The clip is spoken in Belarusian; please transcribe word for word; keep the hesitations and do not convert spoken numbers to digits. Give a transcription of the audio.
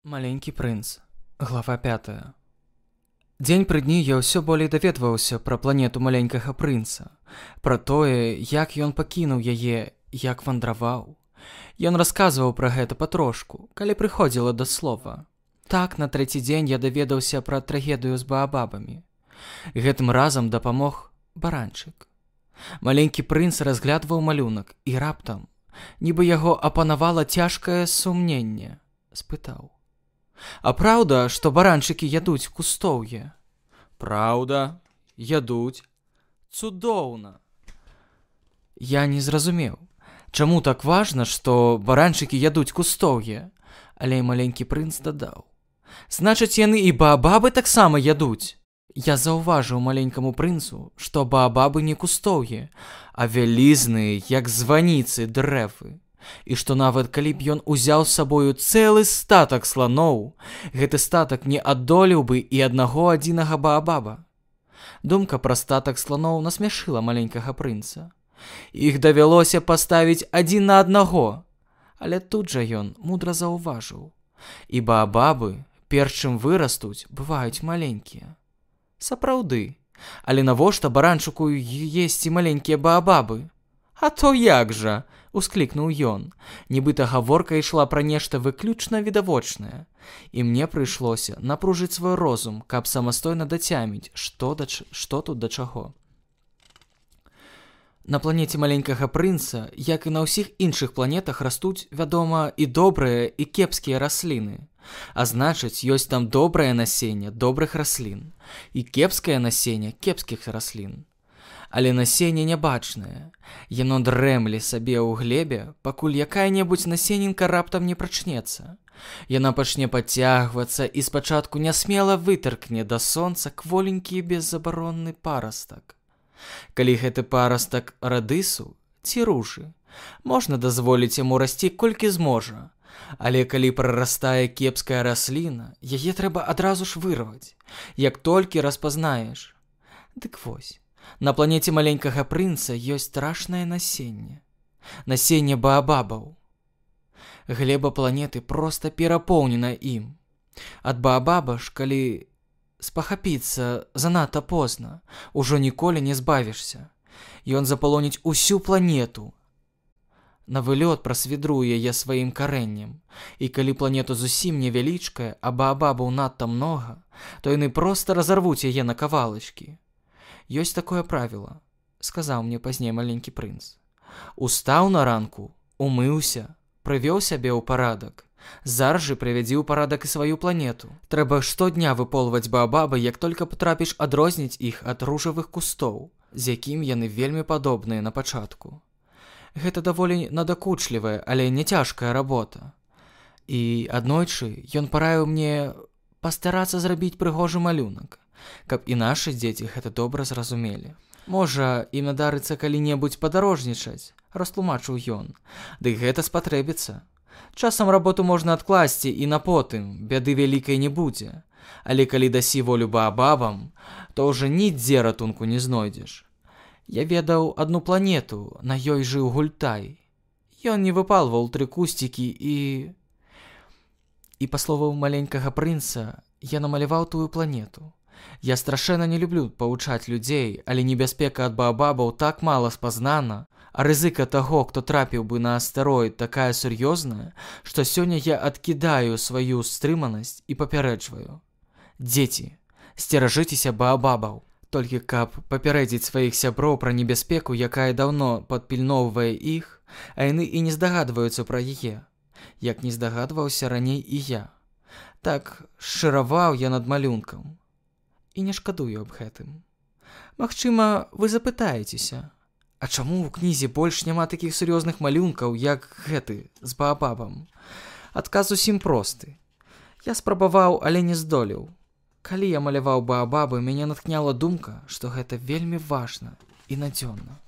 Маленькі прынц. Глава пятая. Дзень пры дні я ўсё болей даведваўся пра планету маленькага прынца, пра тое, як ён пакінуў яе, як вандраваў. Ён расказваў пра гэта патрошку, калі прыходзіла да слова. Так, на трэці дзень я даведаўся пра трагедыю з баабабамі. Гэтым разам дапамог баранчык. Маленькі прынц разглядваў малюнак і раптам, нібы яго апанавала цяжкае сумненне, спытаў: «А праўда, што баранчыкі ядуць кустоўе?» «Праўда, ядуць. Цудоўна!» Я не зразумеў, чаму так важна, што баранчыкі ядуць кустоўе, але маленькі прынц дадаў: «Значыць, яны і баабабы таксама ядуць!» Я заўважыў маленькаму прынцу, што баабабы не кустоўе, а вялізныя, як званіцы, дрэвы. І што нават калі б ён узяў з сабою цэлы статак сланоў, гэты статак не адолеў бы і аднаго адзінага баабаба. Думка пра статак сланоў насмяшыла маленькага прынца. Іх давялося паставіць адзін на аднаго, але тут жа ён мудра заўважыў: і баабабы, перш чым вырастуць, бываюць маленькія. Сапраўды, але навошта баранчыку есці маленькія баабабы? «А то як жа!» — усклікнуў ён. Нібыта гаворка ішла пра нешта выключна відавочнае, і мне прыйшлося напружыць свой розум, каб самастойна дацяміць, што, да, што тут да чаго. На планеце маленькага прынца, як і на ўсіх іншых планетах, растуць, вядома, і добрыя, і кепскія расліны. А значыць, ёсць там добрае насенне добрых раслін і кепскае насенне кепскіх раслін. Але насенне нябачнае. Яно дрэмле сабе ў глебе, пакуль якая-небудзь насенінка раптам не прачнецца. Яна пачне падцягвацца і спачатку нясмела вытыркне да сонца кволенькі беззабаронны парастак. Калі гэты парастак радысу ці ружы, можна дазволіць яму расці колькі зможа. Але калі прарастае кепская расліна, яе трэба адразу ж вырваць, як толькі распазнаеш. Дык вось. На планеце маленькага прынца ёсць страшнае насенне. Насенне баабабаў. Глеба планеты проста перапоўнена ім. Ад баабаба ж, калі спахапіцца занадта позна, ужо ніколі не збавішся. Ён запалоніць усю планету. Навылёт прасвідруе яе сваім карэннем. І калі планету зусім невялічкая, а баабабаў надта многа, то яны проста разарвуць яе на кавалачкі. «Ёсць такое правіла», — сказаў мне пазней маленькі прынц. «Устаў на ранку, умыўся, прывёў сябе ў парадак. Зараз жа прывядзі ў парадак і сваю планету. Трэба штодня выполваць баабабы, як толькі патрапіш адрозніць іх ад ружавых кустоў, з якім яны вельмі падобныя на пачатку. Гэта даволі надакучлівая, але не цяжкая работа. І аднойчы ён параіў мне пастарацца зрабіць прыгожы малюнак, каб і нашы дзеці гэта добра зразумелі. Можа, ім надарыцца калі-небудзь падарожнічаць», — растлумачыў ён. «Дык гэта спатрэбіцца. Часам работу можна адкласці і на потым, бяды вялікай не будзе. Але калі дасі волю баабабам, то ўжо нідзе ратунку не знойдзеш. Я ведаў адну планету, на ёй жыў гультай. Ён не выпалваў тры кусцікі і... І, па словаў маленькага прынца, я намаляваў тую планету. Я страшэнна не люблю павучаць людзей, але небяспека ад баабабаў так мала спазнана, а рызыка таго, хто трапіў бы на астэроід, такая сур'ёзная, што сёння я адкідаю сваю стрыманасць і папярэджваю. Дзеці, сцеражыцеся баабабаў. Толькі каб папярэдзіць сваіх сяброў пра небяспеку, якая даўно падпільноўвае іх, а яны і не здагадваюцца пра яе, як не здагадваўся раней і я. Так шчыраваў я над малюнкам. І не шкадую аб гэтым. Магчыма, вы запытаецеся, а чаму ў кнізе больш няма такіх сур'ёзных малюнкаў, як гэты з баабабам? Адказ зусім просты. Я спрабаваў, але не здолеў. Калі я маляваў баабабы, мяне наткняла думка, што гэта вельмі важна і надзённа.